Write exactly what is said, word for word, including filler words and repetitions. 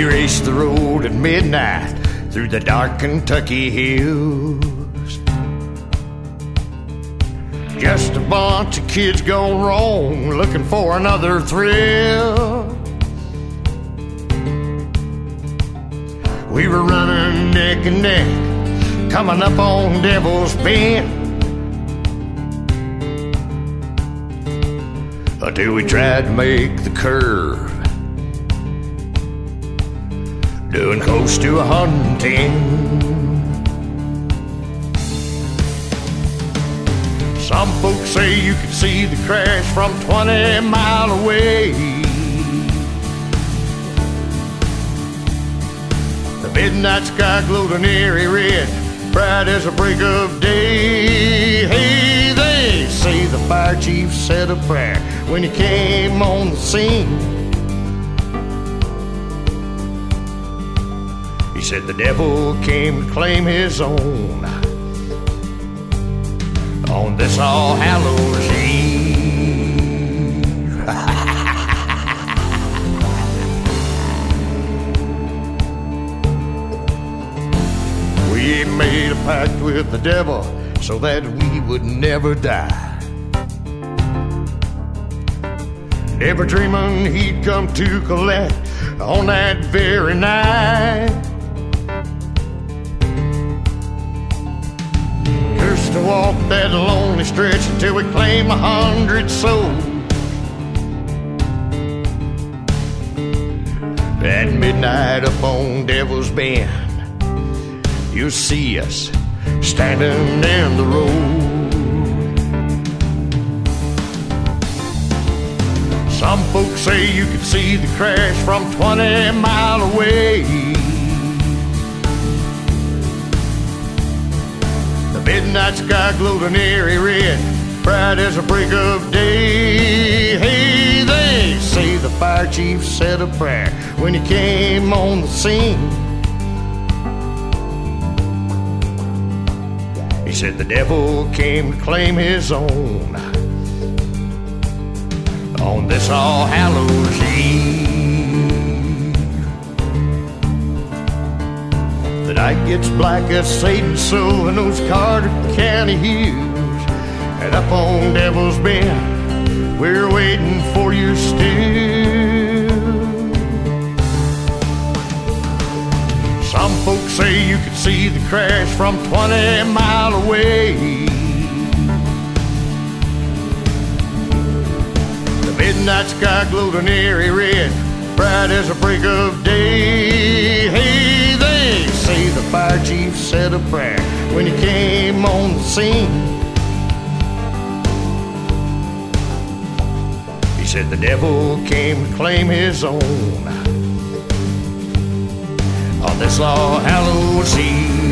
raced the road at midnight through the dark Kentucky hills. Just a bunch of kids gone wrong, looking for another thrill. We were running neck and neck, coming up on Devil's Bend, until we tried to make the curve, doing close to a hundred and ten. Some folks say you can see the crash from twenty mile away. The midnight sky glowed an eerie red, bright as a break of day. Hey, they say the fire chief said a prayer when he came on the scene. He said the devil came to claim his own on this All Hallows Eve. We made a pact with the devil so that we would never die, never dreaming he'd come to collect on that very night. To walk that lonely stretch until we claim a hundred souls. At midnight up on Devil's Bend, you'll see us standing in the road. Some folks say you can see the crash from twenty mile away. Midnight sky glowed an eerie red, bright as a break of day. Hey, they say the fire chief said a prayer when he came on the scene. He said the devil came to claim his own on this All Hallows Eve. The night gets black as Satan's soul in those Carter County hills, and up on Devil's Bend, we're waiting for you still. Some folks say you can see the crash from twenty mile away. The midnight sky glowed an eerie red, bright as a break of day. Hey, they say the fire chief said a prayer when he came on the scene. He said the devil came to claim his own on this All Hallows Eve.